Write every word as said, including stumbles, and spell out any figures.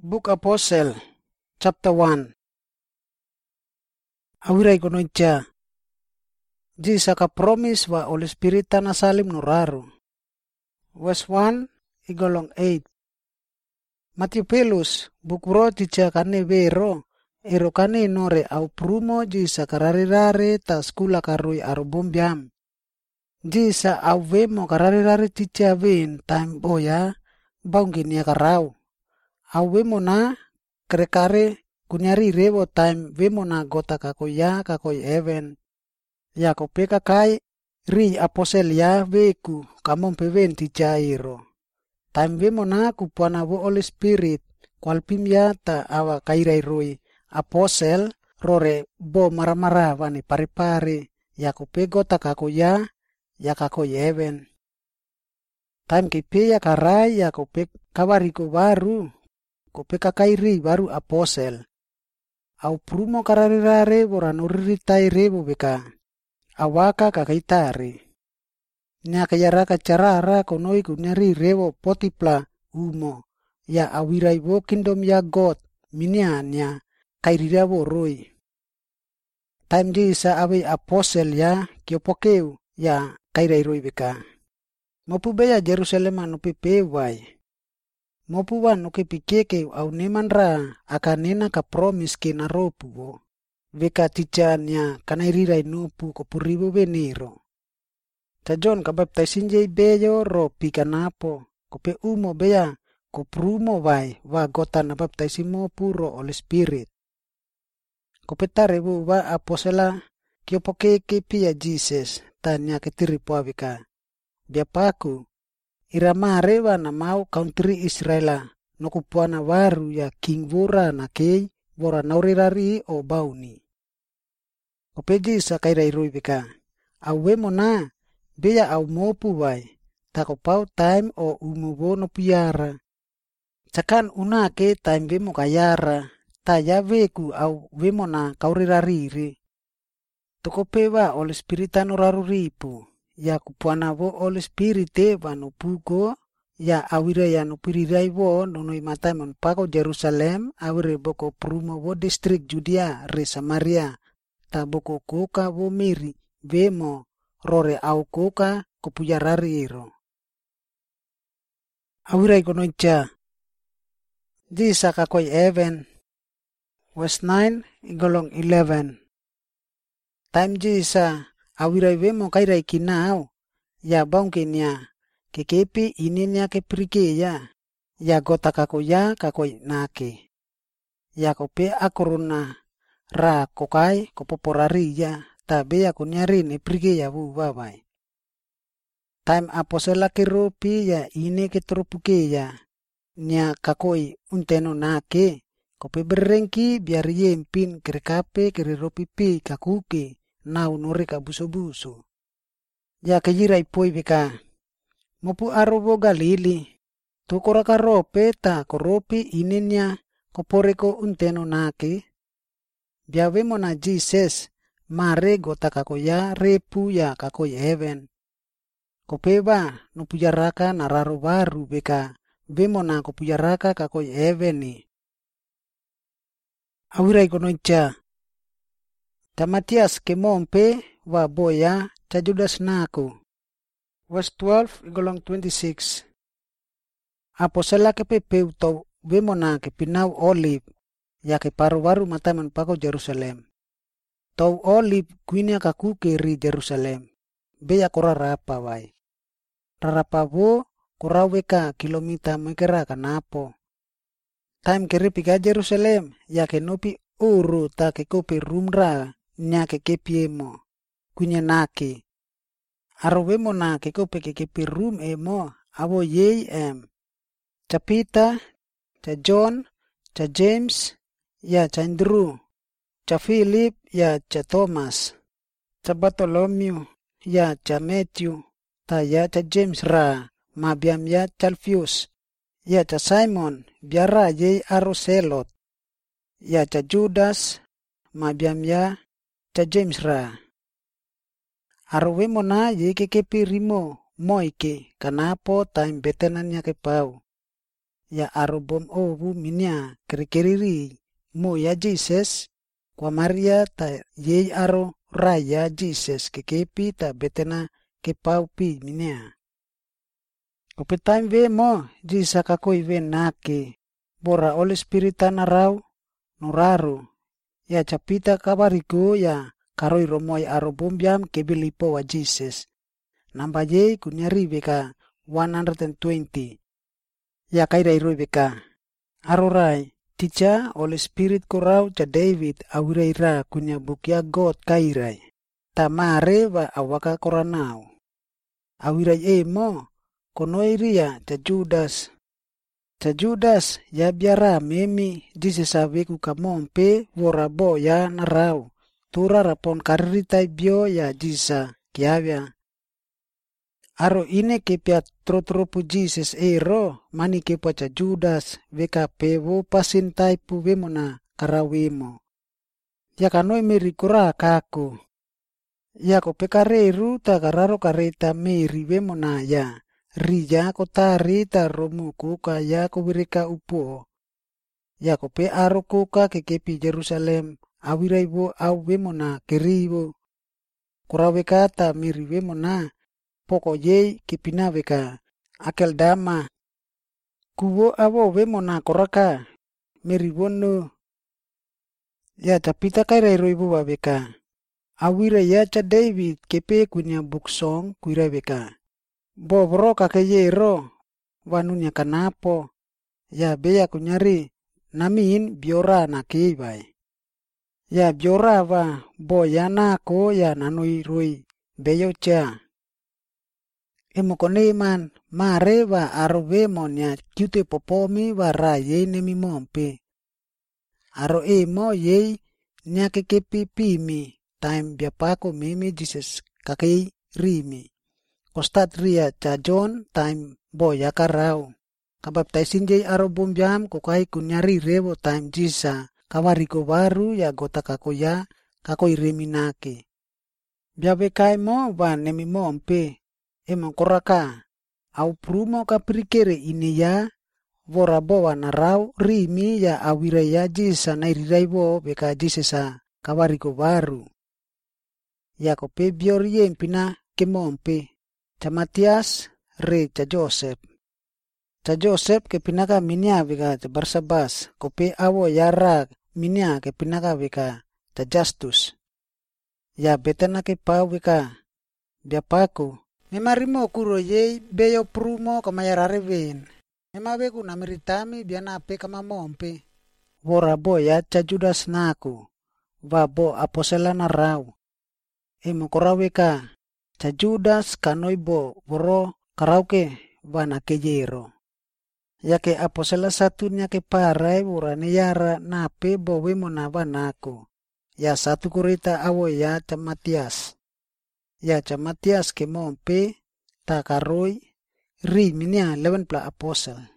Book Apostle, chapter one. Awiray konoitya. Di saka promise wa Holy Spirit na salim nuraru. Verse one, igolong eight. Matthew Pelus, bukuro ticha kane vero, ero kane nore au prumo di sakarare ta skula karui arubombiam. Di sa au vemo karare ticha ven time boya, baungin ya karau. Au vemo na krekare kunyari revo time vemo na gota kakoya kakoi even. Ya kopeka kai ri aposel ya veku kamon peven ticha iro. Time vemo na kupana vo Holy Spirit kwalpim ya ta awa kairai roi aposel rore bo maramara vani pare-pare ya kope gota kakoya ya kakoi even. Time kipe ya karai ya kope kawariko baru kope kakairi baru aposel. Au prumo kararare boranuriritai rebo beka. Awaka kakaitari. Nya kayaraka carara konoi kunyari rebo potipla umo. Ya awirai bo kingdom ya God minianya kairira bo roi. Time di sa awi aposel ya kiopokeu ya kairai roi beka. Mopu beya Jerusalem anu pipewai. Mopu wan nuke pikeke au neman ra akanena ka promise ke na ropu bo. Veka tichanya kanairirai nupu kopuribo beniro. Ta John ka baptizing jay beyo ro pikanapo. Kope umo beya koprumo vai wa gota na baptizing mo puro Holy Spirit. Kope tarebu wa aposela kiopokeke pia Jesus tanya ketiripo avika. Biapaku iramare wa na mau country Israela nokupuana waru ya king vora na kei vora naurirari o bauni. Kopeji sa kairai rui bika. Awe mo na beya au mopu wai. Tako pau time o umubo no puyara. Cakan una ke time vemo kayara. Ta ya veku au vemo na kaurirariri. Toko pewa Holy Spirit anu raruripu. Ya kupuana vo Holy Spirit e vanu pugo. Ya awira ya no pirirai vo nonoi matai mon pako Jerusalem. Awire boko prumo vo district Judea re Samaria. Ta boko koka vo miri vemo rore au koka kopuyarari iro. Awira ikonoitya. Di sakakoi even. Verse nine igolong eleven. Time jisa awirai vemo kairai kinau. Ya baungkin ya. Kekepi ininya keprike ya. Ya gota kakoya kakoi nake. Ya kope akoruna. Ra kokai kopoporari ya. Tabe ya kunyari ne prike ya bu babai. Time aposela keropi ya ine ketropuke ya. Nya kakoi unteno nake. Kope berengki biar yempin kerekape kereropi pi kakuke. Nau nore kabuso-buso. Ya kejirai poi beka. Mopu arobo Galili. Tokora karope ta koropi ininya koporeko unteno nake. Biawemo na Jesus. Mare gota kakoya repu ya kakoi even. Kopeba no pujaraka nararo baru beka. Vemo na kopujaraka kakoi even ni. Awirai konoitya. Ta Matias kemompe wa boya ta Judas naku. Verse twelve igolong twenty-six. Aposela kepepeu to vemo na kepinau olive. Ya keparu-baru mataman pako Jerusalem. Tau olive kuinya kakuke ri Jerusalem. Beya kora rapa wai. Rarapa bo kora weka kilomita mekera kanapo. Time keripika Jerusalem. Ya kenopi uru ta kekopi rumra. Nya kekepiemo. Kuinya nake. Arowemo na kekopi kekepi rum emo. Abo yei em. Cha Peter. Cha John. Cha James. Ya cha Andrew. Cha Philip ya cha Thomas. Cha Bartholomew ya cha Matthew. Ta ya cha James ra. Mabiam ya cha Alphaeus. Ya cha Simon. Biara yei Aroselot. Ya cha Judas. Mabiam ya cha James ra. Arowemo na ye kekepi rimo moike. Kanapo time betenan ya kepau. ya arobom ovu minia keri-keriri mo ya Jesus kwa Maria ta ye aro raya Jesus kekepi ta betena kepaupi minia. Kope time ve mo jisa kakoi ve nake bora Holy Spirit narau nuraru ya chapita kabarigo ya karoi romoi arobom biam kebilipo wa Jesus. Namba ye kunyari beka one hundred twenty. Ya kairai roi beka. Arorai ticha Holy Spirit korau cha David awirai ra kunya bukya God kairai. Tamare wa awaka koranau. Awirai e mo konoiria cha Judas. Cha Judas ya biara memi Jesus aveku kamompe vorabo ya narau. Tura rapon kariritai bio ya jisa kiavya. Aro ine kepia trotropu Jesus ero mani kepa cha Judas veka pevo pasintai puvemona karawemo. Ya kanoi meri kora kako. Ya ko pekareru ta kararo kareta meri vemona ya. Rija kotari ta romu kuka ya ko bireka upo. Ya ko pe aro kuka kekepi Jerusalem awiraibo au vemona keribo. Kuraweka ta meri vemona. Poko ye kipina veka akel dama kuwo avo vemona koraka meribono ya tapita kairai roibu veka awira ya cha David kepe kunya buksong kuira veka bobro kakeye ro wanunya kanapo ya beya kunyari namin biora na kibai ya biora va boyana ko ya nanoi roi beyo cha Emokoneman mareva arove monya cute popomi vara ye nemi mompe. Aro emo ye nyake kepi pimi time biapako mimi Jesus kakei rimi. Kostat ria cha John time boya karau. Kabaptaisin jay aro bombiam kukai kunyari revo time jisa kawariko baru ya gota kakoya kakoi remi nake. Biabekai mo va nemi mompe. Emang koraka au prumo kaprikere ini ya vora bowa narau rimi ya awira ya jisa nairirai bo beka jisesa kawariko baru ya kope bior yempina kemompe cha Matias re cha Joseph cha Joseph ke pinaka minia beka cha Barsabas kope awo yara minia ke pinaka beka cha Justus ya betena ke pau beka biapaku Memarimo kuro ye beyo prumo kamayarare ven. Memabeku nameritami biana pe kama mompe. Vora boya cha Judas naku. Va bo aposela na rau. Emo koraweka cha Judas kanoi bo voro karauke vana kejero. Yake aposela satunya ke parai vora neyara nape bo wemo na vanaku. Ya satu kurita awo ya cha Matias. Ya cha Matias ke mompe takaroi ri minia eleven pla apostle.